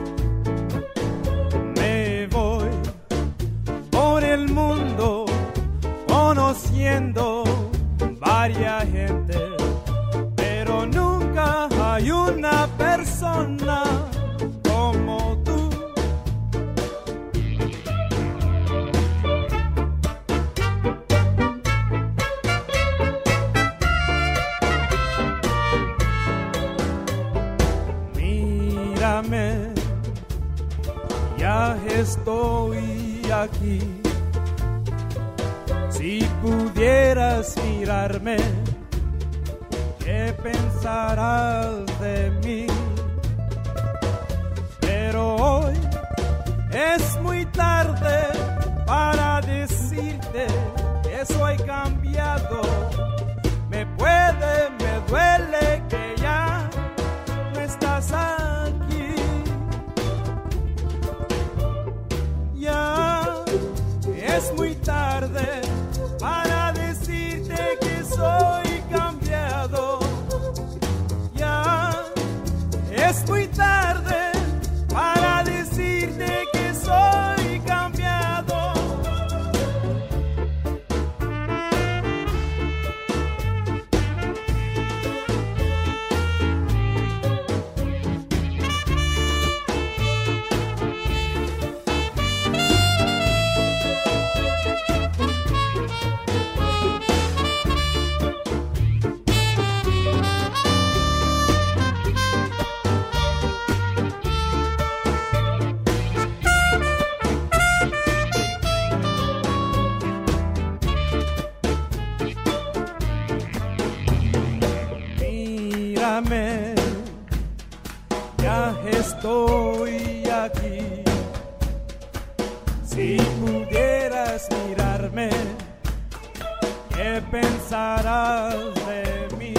S10: Me voy por el mundo conociendo varias gente, pero nunca hay una persona como tú. Ya estoy aquí. Si Si pudieras mirarme, ¿qué pensarás de mí? Pero hoy es muy tarde para decirte que soy cambiado. Me duele que ya no estás aquí. Ya es muy tarde para decirte que soy cambiado. Ya es muy tarde para decirte que soy cambiado. Ya estoy aquí. Si pudieras mirarme, ¿qué pensarás de mí?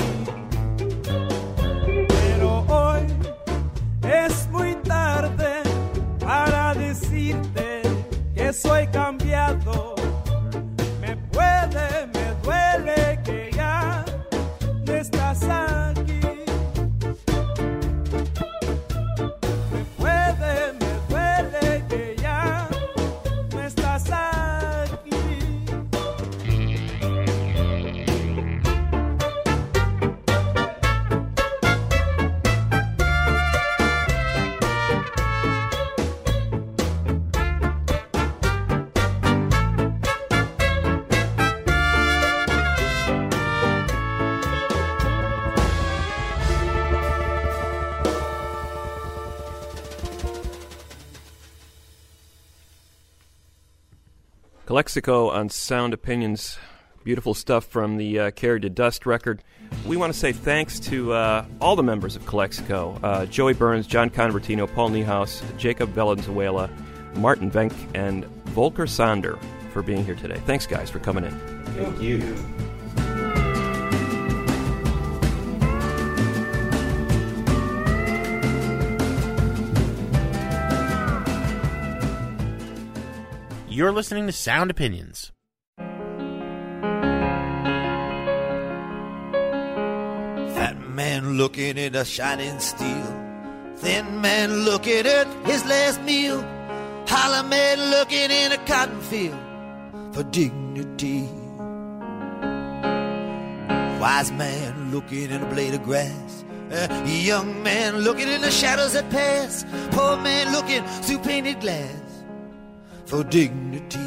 S10: Pero hoy es muy tarde para decirte que soy cambiado. Me duele que ya no estás aquí.
S6: Calexico on Sound Opinions. Beautiful stuff from the Carried to Dust record. We want to say thanks to all the members of Calexico. Joey Burns, John Convertino, Paul Niehaus, Jacob Valenzuela, Martin Venk, and Volker Sander for being here today. Thanks, guys, for coming in.
S8: Thank you.
S5: You're listening to Sound Opinions.
S11: Fat man looking at a shining steel. Thin man looking at his last meal. Holler man looking in a cotton field for dignity. Wise man looking in a blade of grass. Young man looking in the shadows that pass. Poor man looking through painted glass for dignity.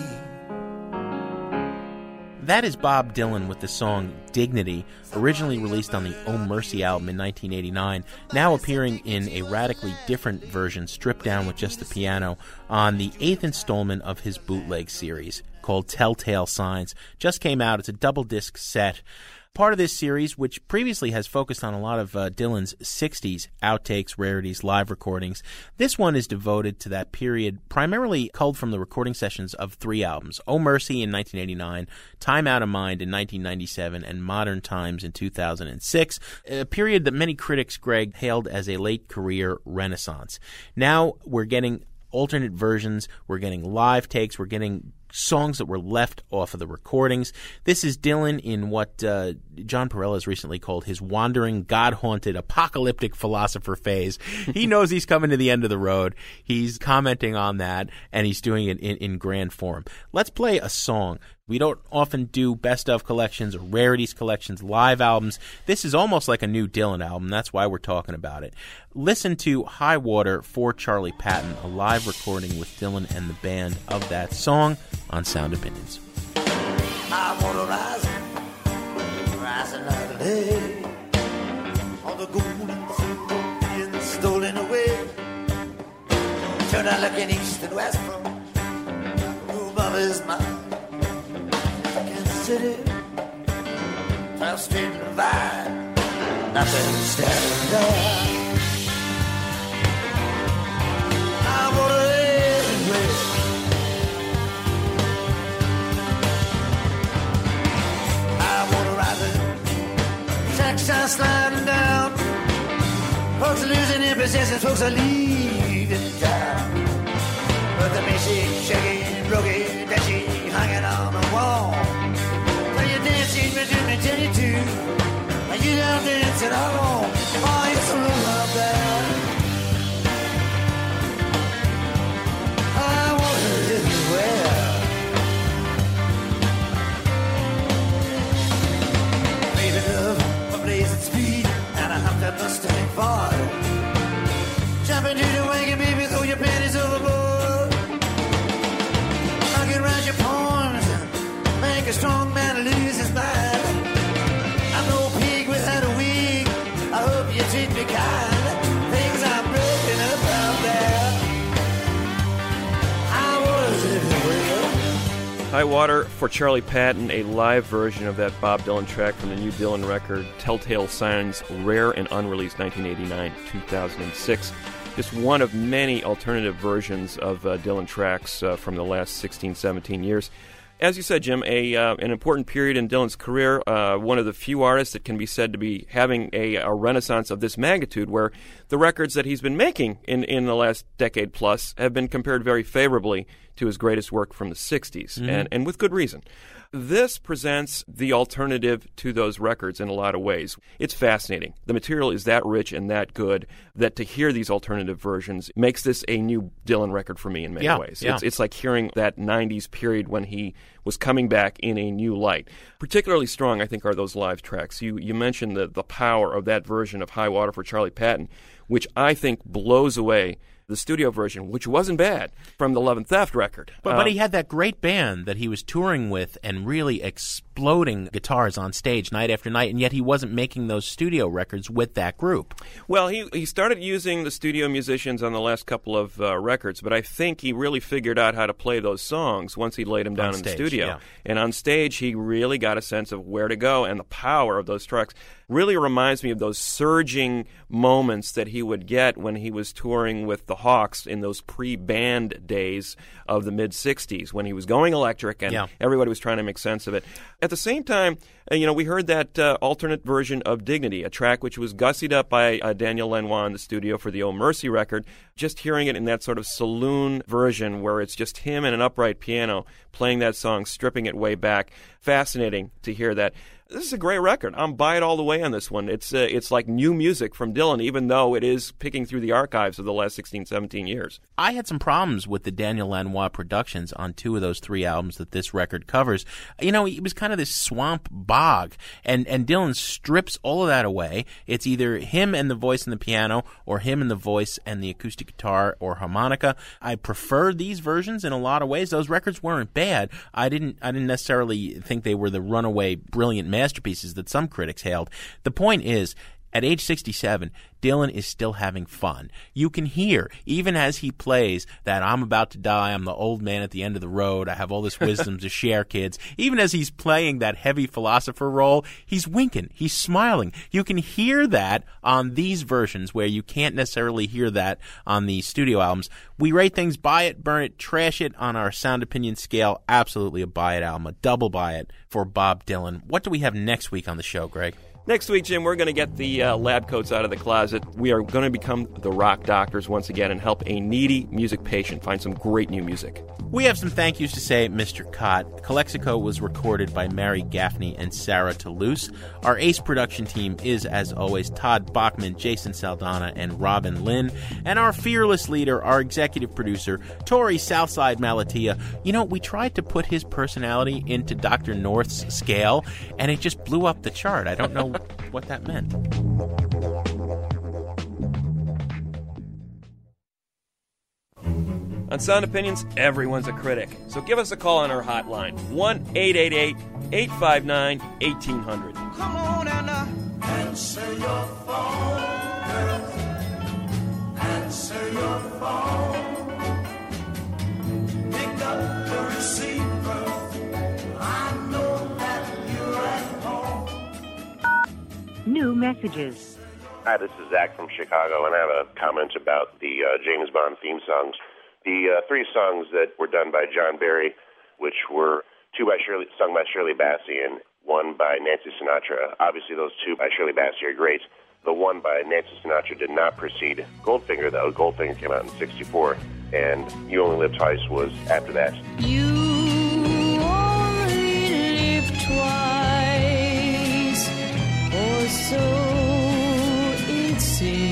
S5: That is Bob Dylan with the song Dignity, originally released on the Oh Mercy album in 1989, now appearing in a radically different version, stripped down with just the piano, on the 8th installment of his bootleg series called Telltale Signs. Just came out. It's a double-disc set. Part of this series, which previously has focused on a lot of Dylan's 60s outtakes, rarities, live recordings, this one is devoted to that period, primarily culled from the recording sessions of 3 albums: Oh Mercy in 1989, Time Out of Mind in 1997, and Modern Times in 2006, a period that many critics, Greg, hailed as a late-career renaissance. Now we're getting alternate versions, we're getting live takes, we're getting songs that were left off of the recordings. This is Dylan in what John Perella has recently called his wandering, God-haunted, apocalyptic philosopher phase. He knows he's coming to the end of the road. He's commenting on that, and he's doing it in grand form. Let's play a song. We don't often do best-of collections or rarities collections, live albums. This is almost like a new Dylan album. That's why we're talking about it. Listen to High Water for Charlie Patton, a live recording with Dylan and the band of that song on Sound Opinions.
S11: I want to rise another day. All the golden silver being stolen away. Turn out looking east and west from whom is mine. I can city, 12th Street Divide, nothing standing there. I want it everywhere. I want to ride the tracks are sliding down. Folks are losing their possessions, folks are leaving town. But the music shaking, rookie, dashy, hanging on the wall. So you're dancing between me, tell you to, and you don't dance at all. Oh, it's a room out there. I want it everywhere. Baby love, a blazing speed, and I hopped that Mustang Ford. Jump into the wagon, baby, throw your panties overboard. Around your poems, make a strong man lose his mind. I'm no pig without a wig. I hope you treat me kind. Things are broken up out there. I was everywhere.
S6: High Water for Charlie Patton, a live version of that Bob Dylan track from the new Dylan record, Telltale Signs, rare and unreleased, 1989-2006. Just one of many alternative versions of Dylan tracks from the last 16, 17 years. As you said, Jim, an important period in Dylan's career, one of the few artists that can be said to be having a renaissance of this magnitude, where the records that he's been making in the last decade plus have been compared very favorably to his greatest work from the 60s, and with good reason. This presents the alternative to those records in a lot of ways. It's fascinating. The material is that rich and that good that to hear these alternative versions makes this a new Dylan record for me in many ways.
S5: Yeah.
S6: It's like hearing that 90s period when he was coming back in a new light. Particularly strong, I think, are those live tracks. You mentioned the power of that version of High Water for Charlie Patton, which I think blows away the studio version, which wasn't bad, from the Love and Theft record.
S5: But he had that great band that he was touring with and really exploding guitars on stage night after night, and yet he wasn't making those studio records with that group.
S6: Well, he started using the studio musicians on the last couple of records, but I think he really figured out how to play those songs once he laid them down in the studio.
S5: Yeah.
S6: And on stage, he really got a sense of where to go, and the power of those tracks really reminds me of those surging moments that he would get when he was touring with the Hawks in those pre-band days of the mid-'60s, when he was going electric and everybody was trying to make sense of it. At the same time, we heard that alternate version of Dignity, a track which was gussied up by Daniel Lanois in the studio for the Oh Mercy record. Just hearing it in that sort of saloon version where it's just him and an upright piano playing that song, stripping it way back. Fascinating to hear that. This is a great record. I'm buy it all the way on this one. It's like new music from Dylan, even though it is picking through the archives of the last 16, 17 years.
S5: I had some problems with the Daniel Lanois productions on 2 of those 3 albums that this record covers. It was kind of this swamp bog, and Dylan strips all of that away. It's either him and the voice and the piano, or him and the voice and the acoustic guitar or harmonica. I prefer these versions in a lot of ways. Those records weren't bad. I didn't necessarily think they were the runaway brilliant masterpieces that some critics hailed. The point is, at age 67, Dylan is still having fun. You can hear, even as he plays, that I'm about to die, I'm the old man at the end of the road, I have all this wisdom to share, kids. Even as he's playing that heavy philosopher role, he's winking, he's smiling. You can hear that on these versions where you can't necessarily hear that on the studio albums. We rate things buy it, burn it, trash it on our sound opinion scale. Absolutely a buy it album, a double buy it for Bob Dylan. What do we have next week on the show, Greg?
S6: Next week, Jim, we're going to get the lab coats out of the closet. We are going to become the rock doctors once again and help a needy music patient find some great new music.
S5: We have some thank yous to say, Mr. Cott. Calexico was recorded by Mary Gaffney and Sarah Toulouse. Our Ace production team is, as always, Todd Bachman, Jason Saldana, and Robin Lynn. And our fearless leader, our executive producer, Tori Southside Malatia. We tried to put his personality into Dr. North's scale, and it just blew up the chart. I don't know what that meant.
S6: On Sound Opinions, everyone's a critic. So give us a call on our hotline, 1-888-859-1800.
S11: Come on and answer your phone, girl. Answer your phone. Pick up the receiver. I know that
S12: messages.
S13: Hi, this is Zach from Chicago, and I have a comment about the James Bond theme songs. The three songs that were done by John Barry, which were sung by Shirley Bassey and one by Nancy Sinatra. Obviously, those two by Shirley Bassey are great. The one by Nancy Sinatra did not precede Goldfinger, though. Goldfinger came out in '64, and You Only Live Twice was after that.
S9: You only live twice, or so it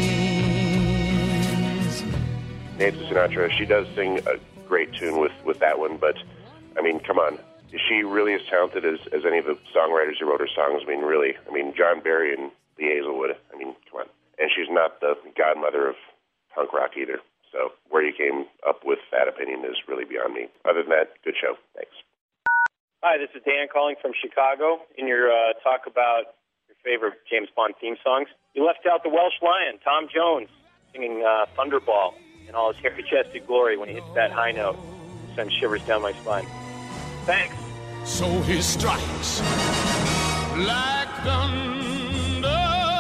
S9: seems.
S13: Nancy Sinatra, she does sing a great tune with that one, but, I mean, come on. Is she really as talented as any of the songwriters who wrote her songs? I mean, really. I mean, John Barry and Lee Hazelwood. I mean, come on. And she's not the godmother of punk rock either. So where you came up with that opinion is really beyond me. Other than that, good show. Thanks.
S14: Hi, this is Dan calling from Chicago. In your talk about your favorite James Bond theme songs, you left out the Welsh Lion, Tom Jones, singing Thunderball in all his hairy-chested glory when he hits that high note. It sends shivers down my spine. Thanks.
S15: So he strikes like thunder.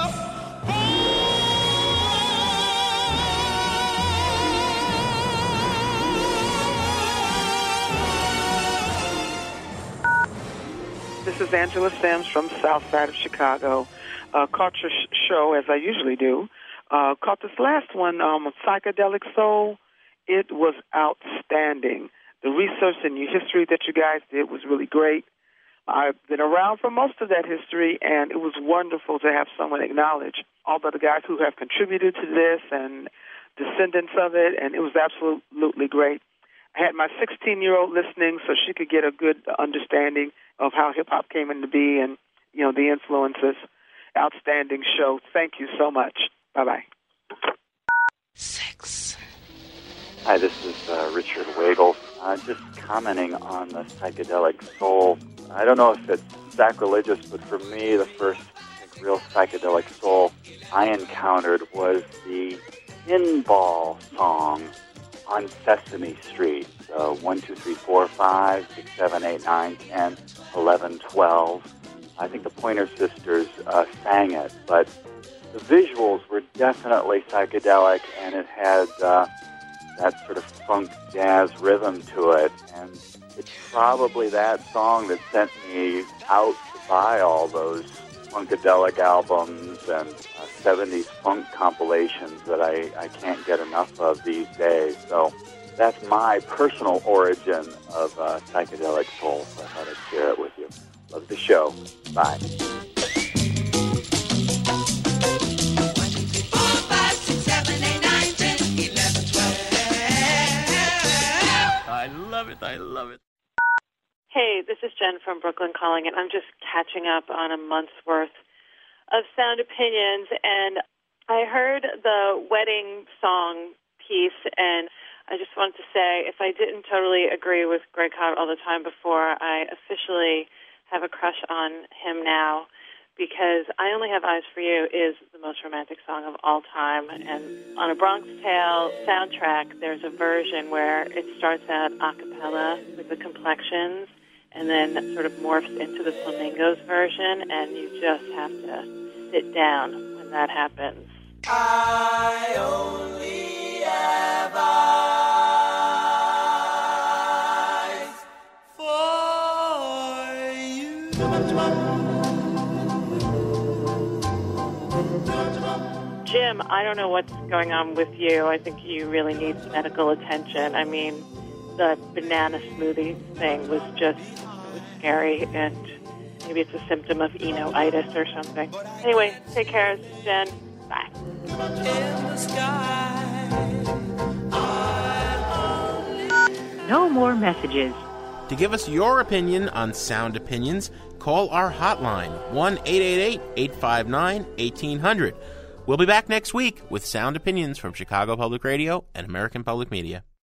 S16: This is Angela Sims from the south side of Chicago. Caught your show, as I usually do. Caught this last one, Psychedelic Soul. It was outstanding. The research and your history that you guys did was really great. I've been around for most of that history, and it was wonderful to have someone acknowledge all the guys who have contributed to this and descendants of it, and it was absolutely great. I had my 16-year-old listening so she could get a good understanding of how hip-hop came into being and, you know, the influences. Outstanding show. Thank you so much. Bye-bye.
S17: Hi, this is Richard Wagle. Just commenting on the psychedelic soul. I don't know if it's sacrilegious, but for me, the first real psychedelic soul I encountered was the Pinball song on Sesame Street. 1, 2, 3, 4, 5, 6, 7, 8, 9, 10, 11, 12. I think the Pointer Sisters sang it, but the visuals were definitely psychedelic, and it had that sort of funk jazz rhythm to it, and it's probably that song that sent me out to buy all those funkadelic albums and 70s funk compilations that I can't get enough of these days. So that's my personal origin of psychedelic soul, so I thought I'd share it with you. Love the show. Bye.
S5: I love it.
S18: Hey, this is Jen from Brooklyn calling, and I'm just catching up on a month's worth of Sound Opinions, and I heard the wedding song piece, and I just wanted to say, if I didn't totally agree with Greg Cobb all the time before, I officially have a crush on him now, because I Only Have Eyes for You is the most romantic song of all time. And on a Bronx Tale soundtrack, there's a version where it starts out a cappella with the Complexions and then sort of morphs into the Flamingos version, and you just have to sit down when that happens.
S9: I only have eyes for you.
S18: Jim, I don't know what's going on with you. I think you really need medical attention. I mean, the banana smoothie thing was just scary, and maybe it's a symptom of eno-itis or something. Anyway, take care, Jen. Bye.
S12: No more messages.
S5: To give us your opinion on Sound Opinions, call our hotline, 1-888-859-1800. We'll be back next week with Sound Opinions from Chicago Public Radio and American Public Media.